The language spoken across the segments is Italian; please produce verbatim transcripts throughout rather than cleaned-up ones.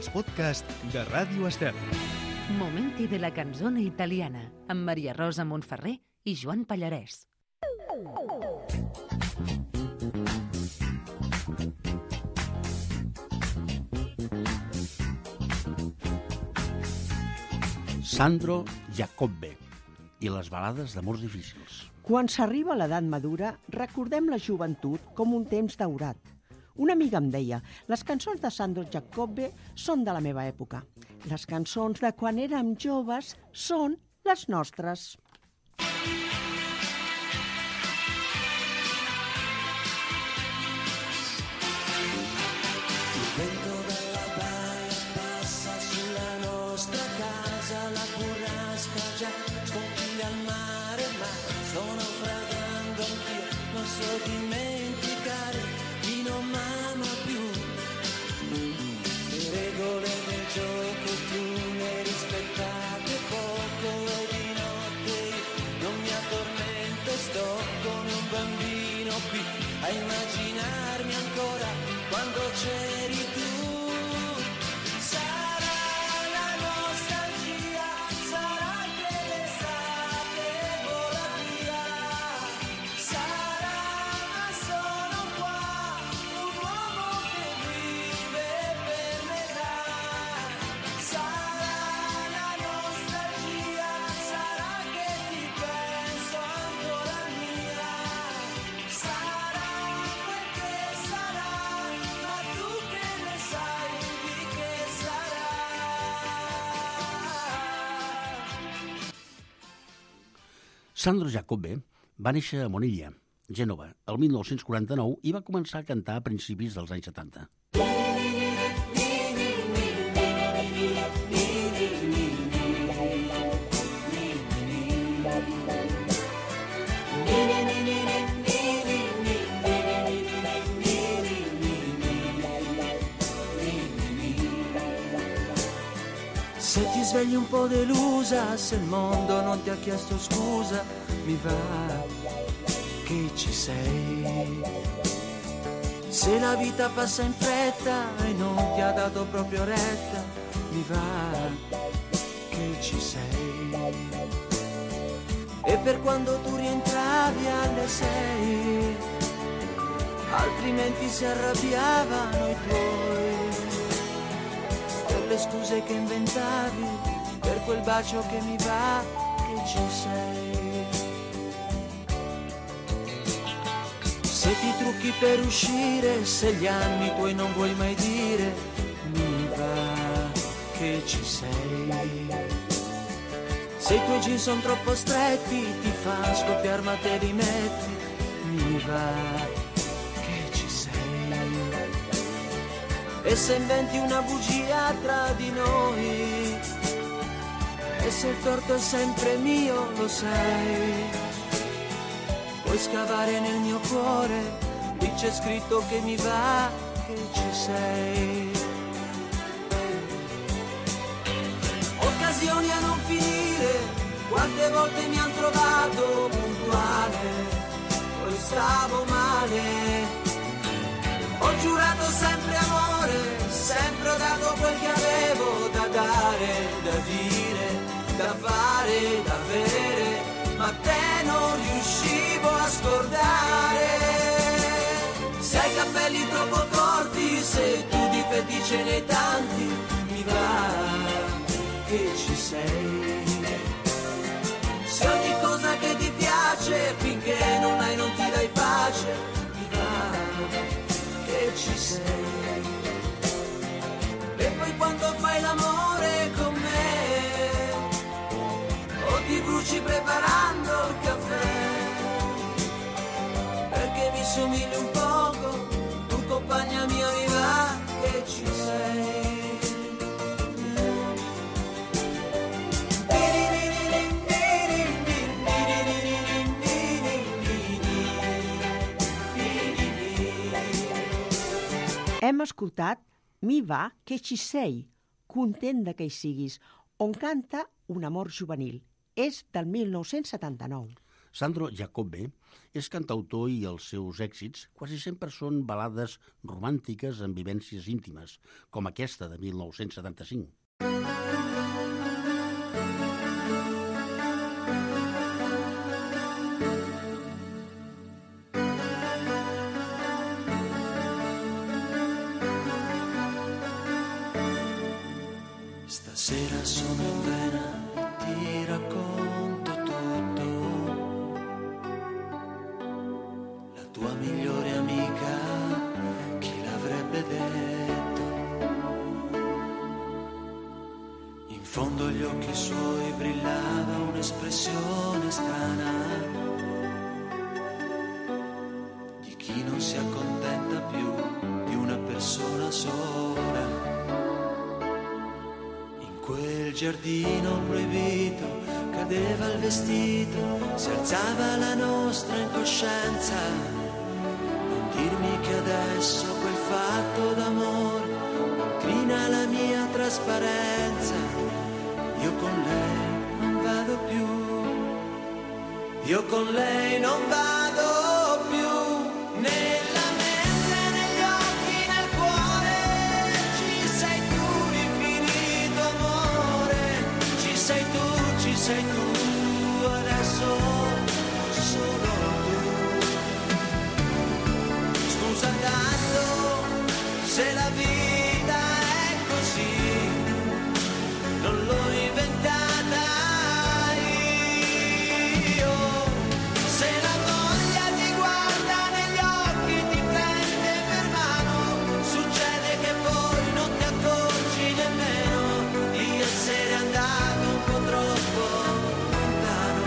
els podcasts de Ràdio Estel. Momenti de la canzone italiana amb Maria Rosa Montferrer i Joan Pallarès. Sandro Jacobbe i les balades d'amors difícils. Quan s'arriba a l'edat madura, recordem la joventut com un temps daurat. Una amiga em deia, les cançons de Sandro Jacobbe són de la meva època. Les cançons de quan érem joves són les nostres. Il vento della baia passa sulla nostra casa, la burrasca già sconfiglia al mare, ma sto naufragando anch'io, non so dimenticare chi non m'ama più. Le regole del gioco tu ne rispettate poco e di notte non mi addormento, sto come un bambino qui a immaginarmi ancora quando c'eri tu. Sarà la nostalgia, sarà che l'estate vola via, sarà ma sono qua, un uomo che vive per metà. Sarà la nostalgia, sarà che ti penso ancora mia, sarà quel che sarà, ma tu che ne sai di che sarà. Sandro Jacobbe va néixer a Monilla, Gènova, el mil nou-cents quaranta-nou i va començar a cantar a principis dels anys setanta. Se ti svegli un po' delusa, se il mondo non ti ha chiesto scusa, mi va che ci sei. Se la vita passa in fretta e non ti ha dato proprio retta, mi va che ci sei. E per quando tu rientravi alle sei, altrimenti si arrabbiavano i tuoi, le scuse che inventavi, per quel bacio che mi va che ci sei. Se ti trucchi per uscire, se gli anni tuoi non vuoi mai dire, mi va che ci sei. Se i tuoi jeans sono troppo stretti, ti fa scoppiare ma te li metti, mi va che ci sei. E se inventi una bugia tra di noi, e se il torto è sempre mio, lo sai, puoi scavare nel mio cuore, lì c'è scritto che mi va che ci sei. Occasioni a non finire, quante volte mi han trovato puntuale, poi stavo male. Ho giurato sempre amore, sempre ho dato quel che avevo da dare, da dire, da fare, da avere, ma te non riuscivo a scordare. Se hai capelli troppo corti, se tu difetti ce n'hai tanti, mi va che ci sei. Se ogni cosa che ti piace, finché non hai non ti dai pace, mi va che ci sei. E poi quando fai l'amore con me, o ti bruci preparando il caffè, perché mi somigli un poco, tu compagna mia mi va che ci sei. Hem escoltat Mi va que ci sei, content de que hi siguis, on canta un amor juvenil. És del mil nou-cents setanta-nou. Sandro Jacobbe és cantautor i els seus èxits quasi sempre són balades romàntiques amb vivències íntimes, com aquesta de mil nou-cents setanta-cinc. Stasera sono in vena e ti racconto tutto. La tua migliore amica, chi l'avrebbe detto? In fondo agli occhi suoi brillava un'espressione strana di chi non si accontenta più di una persona sola. Quel giardino proibito cadeva il vestito, si alzava la nostra incoscienza. Non dirmi che adesso quel fatto d'amore incrina la mia trasparenza. Io con lei non vado più, io con lei non vado più. Nella mente, negli occhi, nel cuore ci sei tu, infinito amore. Ci sei tu, ci sei tu, adesso solo tu. Scusa tanto se la vita è così, non l'ho inventata io. Se la voglia ti guarda negli occhi, ti prende per mano, succede che poi non ti accorgi nemmeno di essere andato un po' troppo lontano.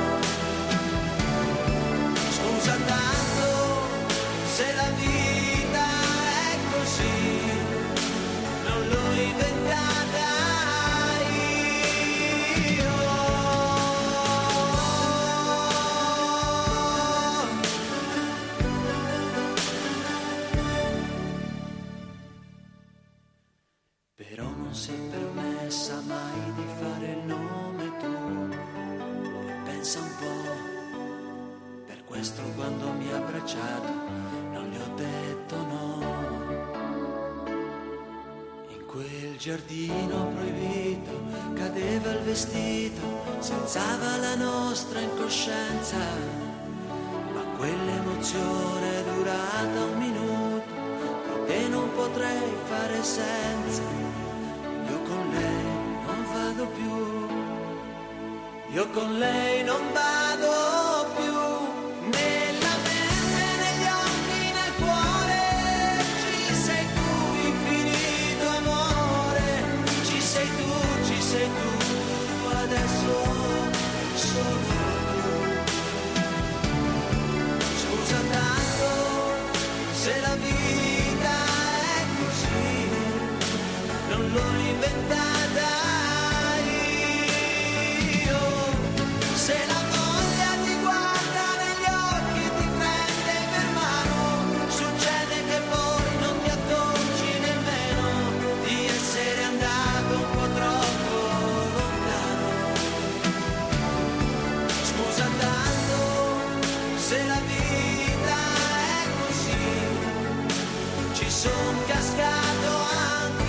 Scusa tanto se la vita è così, non l'ho inventata io. Però non si è permessa mai di fare il nome tu. E pensa un po', per questo quando mi ha abbracciato non gli ho detto no. In quel giardino proibito cadeva il vestito, si alzava la nostra incoscienza, ma quell'emozione è durata un minuto e non potrei fare senza. Io con lei non vado più, io con lei non vado più. Nella mente, negli occhi, nel cuore ci sei tu, infinito amore. Ci sei tu, ci sei tu, adesso solo tu. Scusa tanto se la vita è così, non l'ho inventata io. Se la voglia ti guarda negli occhi, ti prende per mano, succede che poi non ti accorgi nemmeno di essere andato un po' troppo lontano. Scusa tanto se la vita è così, ci son cascato anch'io.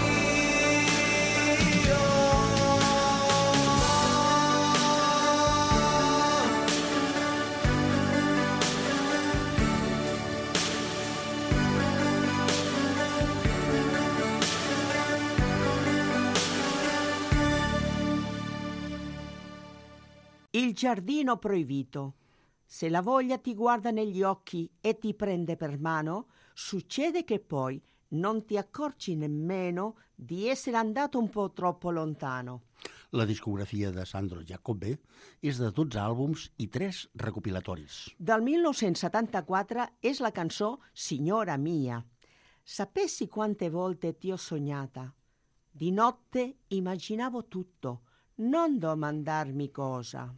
Il giardino proibito. Se la voglia ti guarda negli occhi e ti prende per mano, succede che poi non ti accorgi nemmeno di essere andato un po' troppo lontano. La discografia de Sandro Jacobbe és de dotze àlbums i tres recopilatoris. Del millenovecentosessantaquattro és la cançó Signora mia. Sapessi quante volte ti ho sognata. Di notte immaginavo tutto, non domandarmi cosa.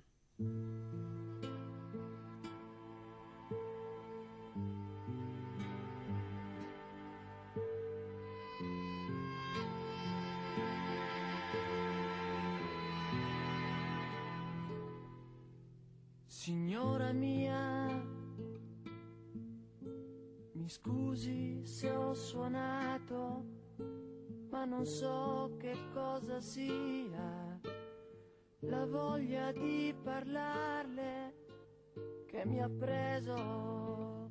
Signora mia, scusi se ho suonato, ma non so che cosa sia, la voglia di parlarle che mi ha preso.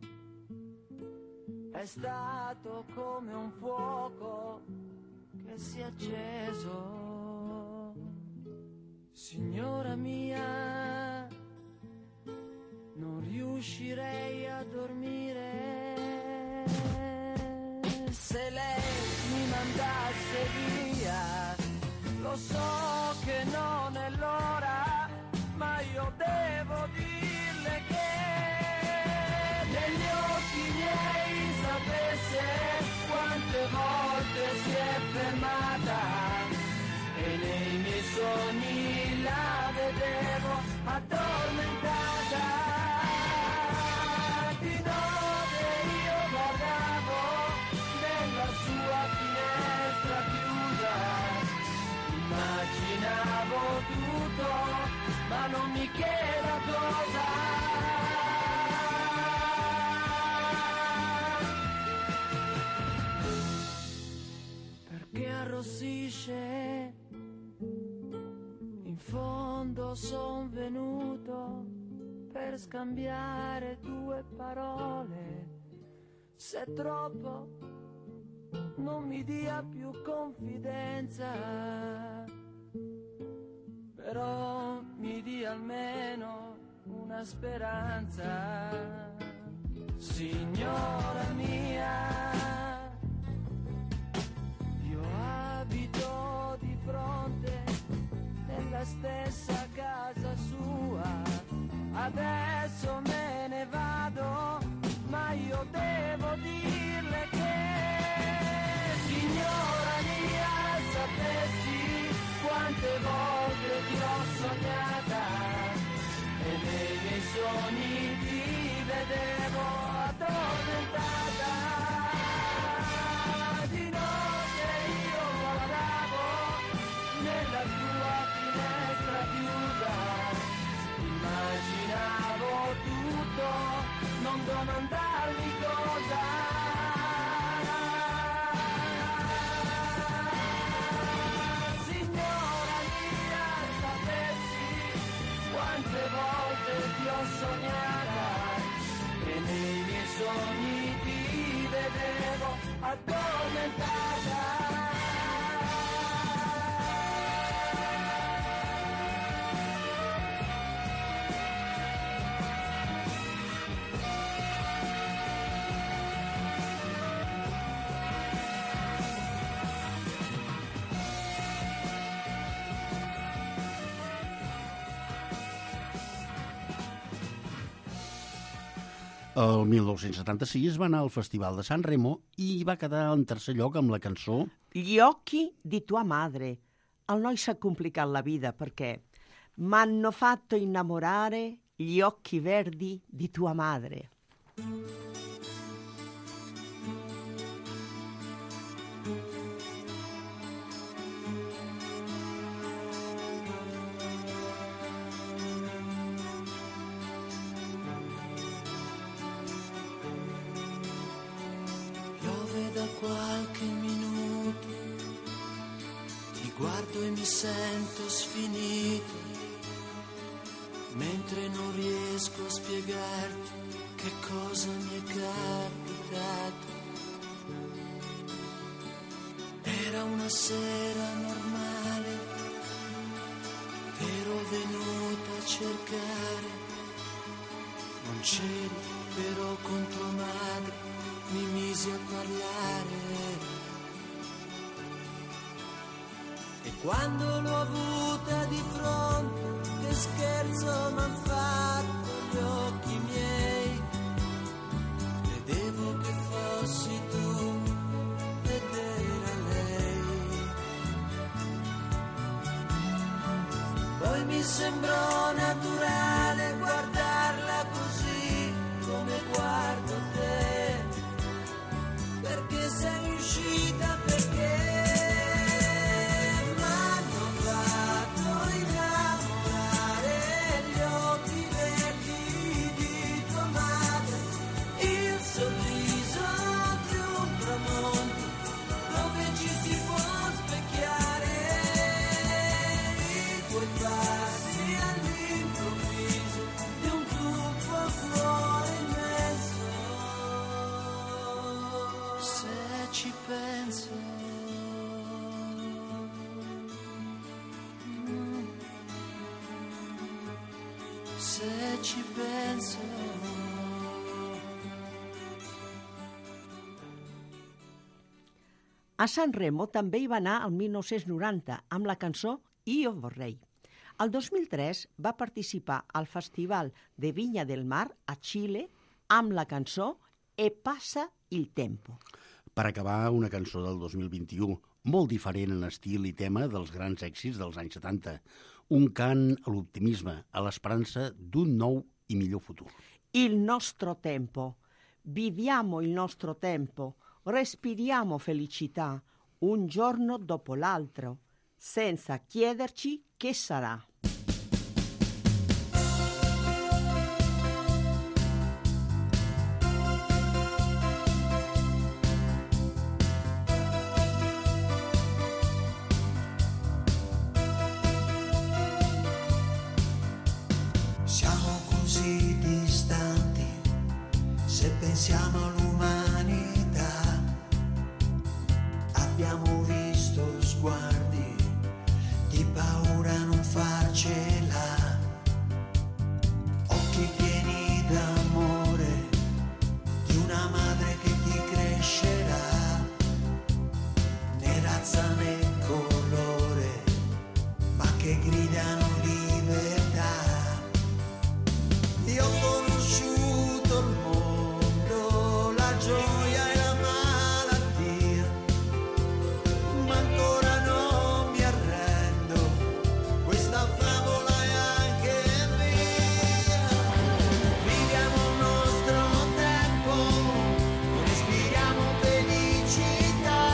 È stato come un fuoco che si è acceso. Signora mia, non riuscirei a dormire se lei mi mandasse via. Lo so che non è l'ora, ma io devo dirle che negli occhi miei sapesse quante volte si è fermata, e nei miei sogni la vedevo addormentata. Di notte io guardavo nella sua finestra chiusa, immaginavo tutto, ma non mi chieda cosa. Perché arrossisce? In fondo son venuto per scambiare due parole. Se è troppo non mi dia più confidenza, però mi dia almeno una speranza. Signora mia, io abito di fronte nella stessa casa sua, adesso me ne vado, ma io devo dirle che, signora mia, sapessi quante volte ti ho sognata, e nei miei sogni ti vedevo addormentata. Di notte io guardavo nella tua finestra chiusa, immaginavo tutto, non domandarmi cosa. Signora mia, sapessi quante volte ti ho sognata, e nei miei sogni ti vedevo addormentata. El mil nou-cents setanta-sis va anar al Festival de San Remo i va quedar en tercer lloc amb la cançó Gli occhi di tua madre. Al noi s'ha complicat la vida perché m'hanno fatto innamorare gli occhi verdi di tua madre. Qualche minuto ti guardo e mi sento sfinito, mentre non riesco a spiegarti che cosa mi è capitato. Era una sera normale, ero venuta a cercare, non c'eri, però con tua madre mi misi a parlare, e quando l'ho avuta di fronte, che scherzo m'han fatto gli occhi miei, credevo che fossi tu ed era lei. Poi mi sembrò naturale guardarla così come guardo te, perché sei uscita, perché m'hanno fatto innamorare gli occhi verdi di tua madre, il sorriso se ci penso. A Sanremo també hi va anar el mil nou-cents noranta amb la cançó Io vorrei. El dos mil tres va participar al Festival de Viña del Mar a Xile amb la cançó E passa il tempo. Per acabar, una cançó del dos mil vint-i-u, molt diferent en estil i tema dels grans èxits dels anys setanta. Un cant a l'optimisme, a l'esperança d'un nou i millor futur. Il nostro tempo. Viviamo il nostro tempo. Respiriamo felicità, un giorno dopo l'altro, senza chiederci che sarà. Siamo così distanti, se pensiamo all'umanità. Abbiamo visto sguardi di paura a non farcela, occhi pieni d'amore di una madre che ti crescerà, né razza né colore, ma che gridano libertà. Io ho conosciuto il mondo, la gioia e la malattia, ma ancora non mi arrendo, questa favola è anche mia. Viviamo il nostro tempo, respiriamo felicità,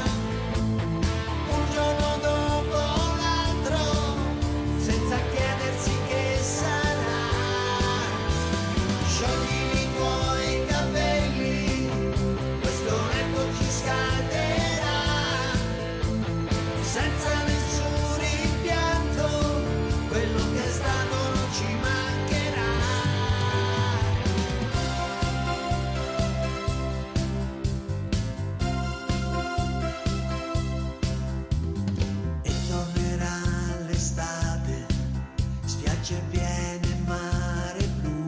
un giorno dopo l'altro, senza chiedersi che sarà. Sciogli i tuoi capelli, questo letto ci scalderà, senza nessun rimpianto, quello che è stato non ci mancherà. E tornerà l'estate, spiagge piene, mare blu,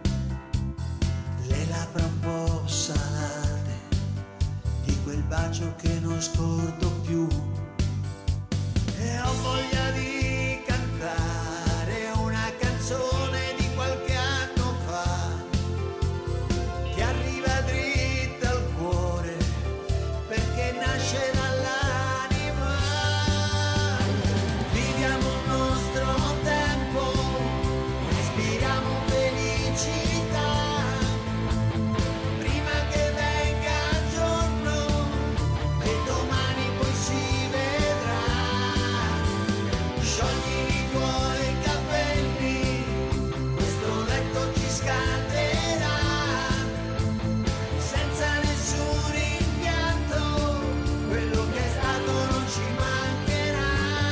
le labbra un po' salate di quel bacio che non scordo più, e ho voglia di cantare una canzone di qualche anno fa che arriva dritta al cuore perché nasce dall'anima. Viviamo il nostro tempo, respiriamo felicità, prima che venga il giorno e domani poi si vedrà. Sciogli i tuoi capelli, questo letto ci scalderà, senza nessun rimpianto, quello che è stato non ci mancherà.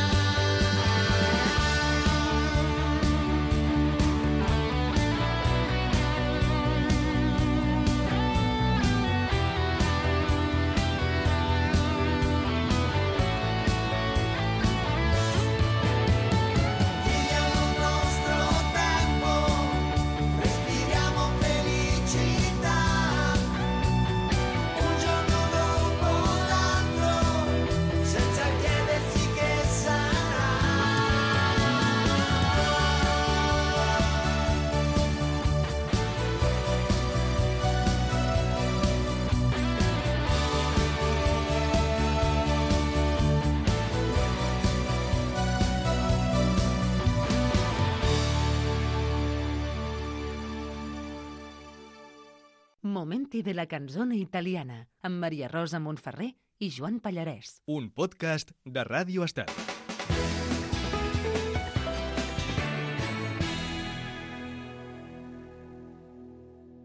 Viviamo il nostro tempo, respiriamo felicità, un giorno dopo l'altro, senza chiedersi che sarà. Momenti de la canzone italiana amb Maria Rosa Montferrer i Joan Pallarès. Un podcast de Ràdio Estel.